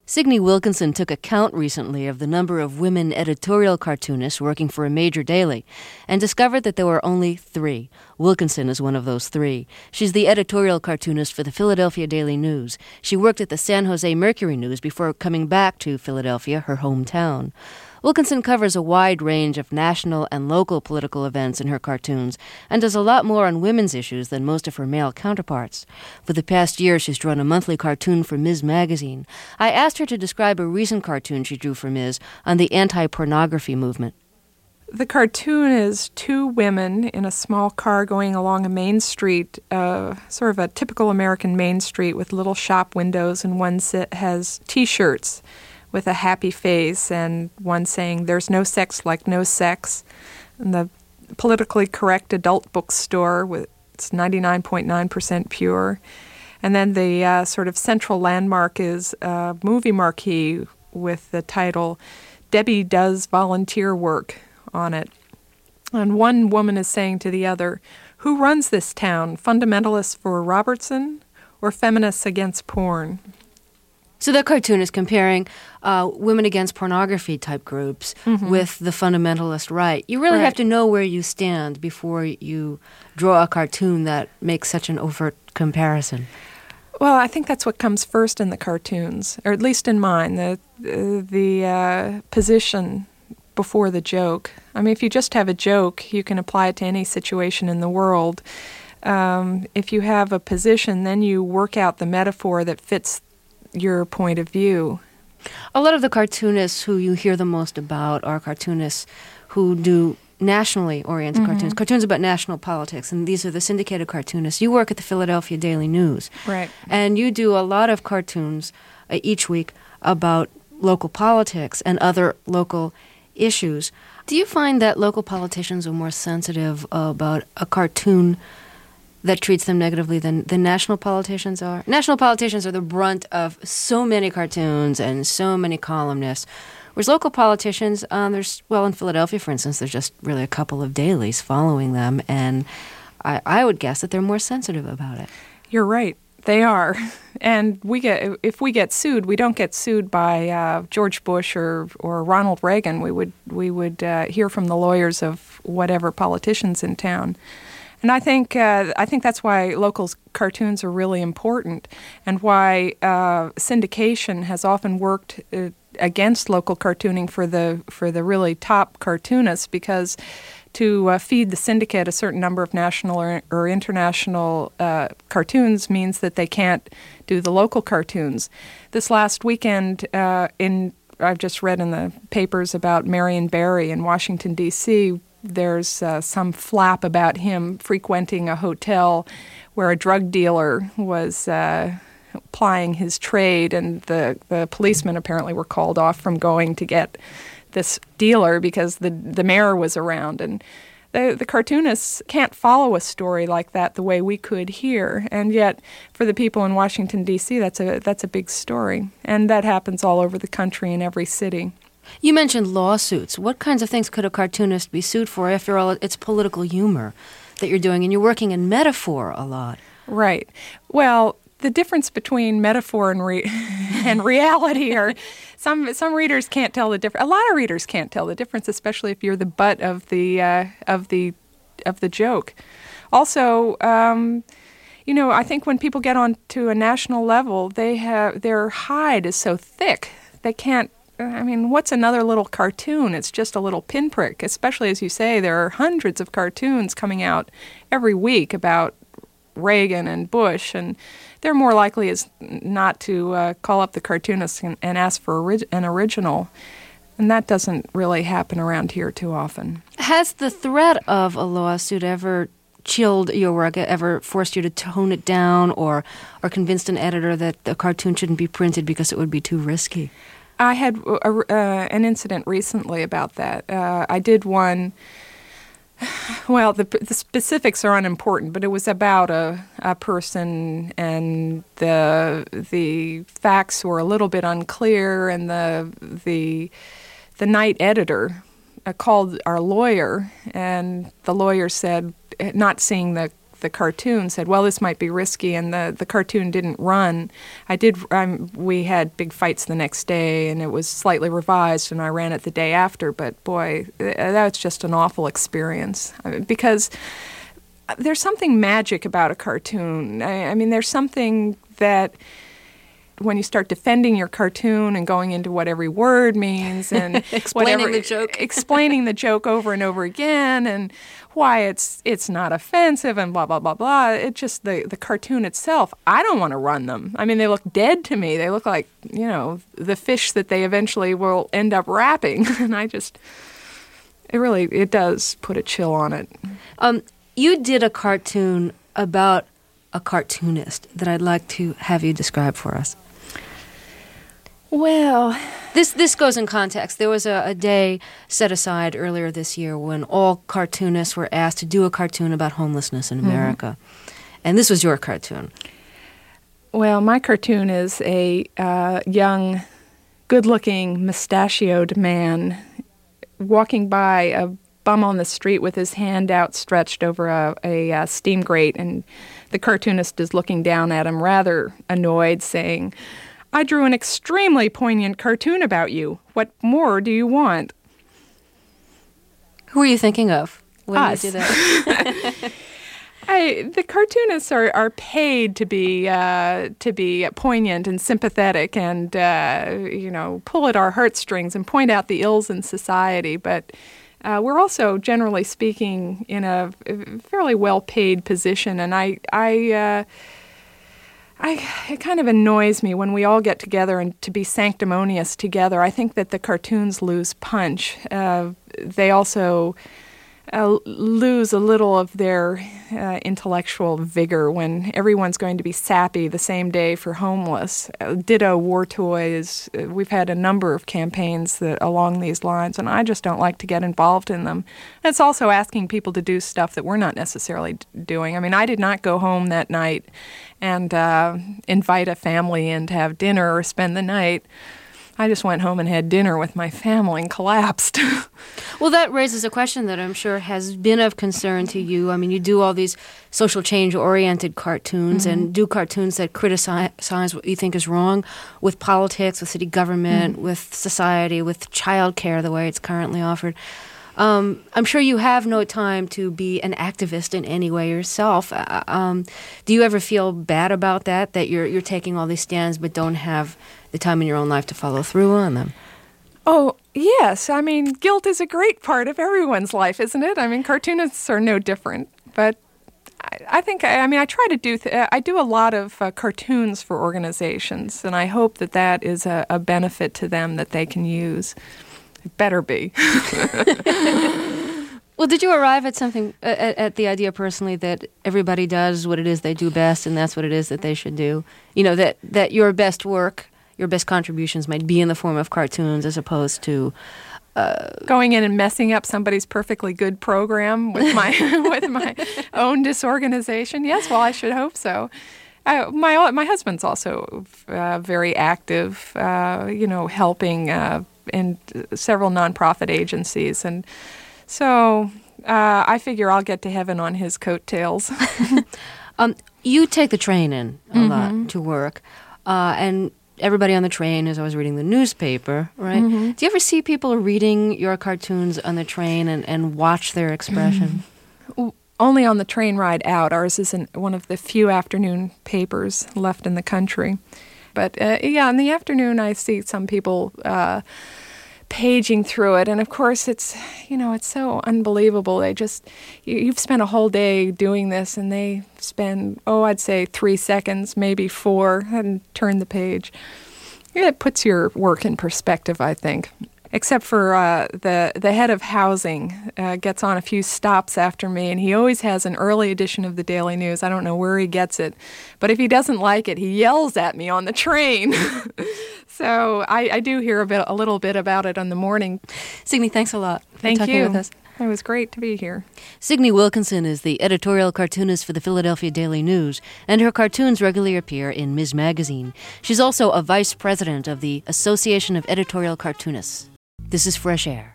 Signe Wilkinson took a count recently of the number of women editorial cartoonists working for a major daily and discovered that there were only 3. Wilkinson is one of those 3. She's the editorial cartoonist for the Philadelphia Daily News. She worked at the San Jose Mercury News before coming back to Philadelphia, her hometown. Wilkinson covers a wide range of national and local political events in her cartoons and does a lot more on women's issues than most of her male counterparts. For the past year, she's drawn a monthly cartoon for Ms. Magazine. I asked her to describe a recent cartoon she drew for Ms. on the anti-pornography movement. The cartoon is 2 women in a small car going along a main street, sort of a typical American main street with little shop windows, and one has T-shirts with a happy face, and one saying, "There's no sex like no sex." And the politically correct adult bookstore, it's 99.9% pure. And then the sort of central landmark is a movie marquee with the title, "Debbie Does Volunteer Work," on it. And one woman is saying to the other, "Who runs this town, fundamentalists for Robertson or feminists against porn?" So that cartoon is comparing women against pornography type groups with the fundamentalist right. You really have to know where you stand before you draw a cartoon that makes such an overt comparison. Well, I think that's what comes first in the cartoons, or at least in mine, the position before the joke. I mean, if you just have a joke, you can apply it to any situation in the world. If you have a position, then you work out the metaphor that fits your point of view. A lot of the cartoonists who you hear the most about are cartoonists who do nationally oriented cartoons about national politics, and these are the syndicated cartoonists. You work at the Philadelphia Daily News. Right. And you do a lot of cartoons each week about local politics and other local issues. Do you find that local politicians are more sensitive about a cartoon that treats them negatively than national politicians are? National politicians are the brunt of so many cartoons and so many columnists, whereas local politicians, in Philadelphia, for instance, there's just really a couple of dailies following them, and I would guess that they're more sensitive about it. You're right. They are. And if we get sued, we don't get sued by George Bush or Ronald Reagan. We would hear from the lawyers of whatever politicians in town. And I think that's why local cartoons are really important, and why syndication has often worked against local cartooning for the really top cartoonists, because to feed the syndicate a certain number of national or international cartoons means that they can't do the local cartoons. This last weekend, I've just read in the papers about Marion Barry in Washington, D.C., there's some flap about him frequenting a hotel where a drug dealer was plying his trade, and the policemen apparently were called off from going to get this dealer because the mayor was around. And the cartoonists can't follow a story like that the way we could here, and yet for the people in Washington, D.C., that's a big story. And that happens all over the country in every city. You mentioned lawsuits. What kinds of things could a cartoonist be sued for? After all, it's political humor that you're doing, and you're working in metaphor a lot. Right. Well, the difference between metaphor and and reality are some readers can't tell the difference. A lot of readers can't tell the difference, especially if you're the butt of the joke. Also, I think when people get on to a national level, their hide is so thick they can't. I mean, what's another little cartoon? It's just a little pinprick, especially, as you say, there are hundreds of cartoons coming out every week about Reagan and Bush, and they're more likely as not to call up the cartoonist and ask for an original, and that doesn't really happen around here too often. Has the threat of a lawsuit ever chilled your work, ever forced you to tone it down, or convinced an editor that the cartoon shouldn't be printed because it would be too risky? I had an incident recently about that. I did one. Well, the specifics are unimportant, but it was about a person, and the facts were a little bit unclear, and the night editor called our lawyer, and the lawyer said, not seeing the the cartoon said, well, this might be risky, and the cartoon didn't run, we had big fights the next day, and it was slightly revised, and I ran it the day after. But boy, that's just an awful experience, because there's something magic about a cartoon. I mean, there's something that when you start defending your cartoon and going into what every word means and explaining the joke over and over again and why it's not offensive and blah, blah, blah, blah. It just, the cartoon itself, I don't want to run them. I mean, they look dead to me. They look like, the fish that they eventually will end up wrapping. And it does put a chill on it. You did a cartoon about a cartoonist that I'd like to have you describe for us. Well, this goes in context. There was a day set aside earlier this year when all cartoonists were asked to do a cartoon about homelessness in America. And this was your cartoon. Well, my cartoon is a young, good-looking, mustachioed man walking by a bum on the street with his hand outstretched over a steam grate, and the cartoonist is looking down at him rather annoyed, saying, I drew an extremely poignant cartoon about you. What more do you want? Who are you thinking of when Us. you do that? The cartoonists are paid to be poignant and sympathetic and pull at our heartstrings and point out the ills in society, but we're also, generally speaking, in a fairly well-paid position, and it kind of annoys me when we all get together and to be sanctimonious together. I think that the cartoons lose punch. They also lose a little of their intellectual vigor when everyone's going to be sappy the same day for homeless. Ditto war toys. We've had a number of campaigns along these lines, and I just don't like to get involved in them. And it's also asking people to do stuff that we're not necessarily doing. I mean, I did not go home that night and invite a family in to have dinner or spend the night. I just went home and had dinner with my family and collapsed. Well, that raises a question that I'm sure has been of concern to you. I mean, you do all these social change-oriented cartoons and do cartoons that criticize what you think is wrong with politics, with city government, with society, with child care, the way it's currently offered. I'm sure you have no time to be an activist in any way yourself. Do you ever feel bad about that you're taking all these stands but don't have the time in your own life to follow through on them? Oh, yes. I mean, guilt is a great part of everyone's life, isn't it? I mean, cartoonists are no different. But I think, I try to do, I do a lot of cartoons for organizations, and I hope that is a benefit to them that they can use. It better be. Well, did you arrive at something, at the idea personally that everybody does what it is they do best, and that's what it is that they should do? You know, that your best work, your best contributions might be in the form of cartoons as opposed to going in and messing up somebody's perfectly good program with my with my own disorganization. Yes, well, I should hope so. My husband's also very active, helping in several nonprofit agencies, and so I figure I'll get to heaven on his coattails. You take the train in a lot to work, and everybody on the train is always reading the newspaper, right? Do you ever see people reading your cartoons on the train and watch their expression? Only on the train ride out. Ours is one of the few afternoon papers left in the country. But in the afternoon I see some people paging through it, and of course it's so unbelievable. They just you've spent a whole day doing this, and they spend I'd say 3 seconds, maybe 4, and turn the page. It puts your work in perspective, I think. Except for the head of housing gets on a few stops after me, and he always has an early edition of the Daily News. I don't know where he gets it, but if he doesn't like it, he yells at me on the train. So I do hear a little bit about it in the morning. Signe, thanks a lot for Thank talking you. with us. It was great to be here. Signe Wilkinson is the editorial cartoonist for the Philadelphia Daily News, and her cartoons regularly appear in Ms. Magazine. She's also a vice president of the Association of Editorial Cartoonists. This is Fresh Air.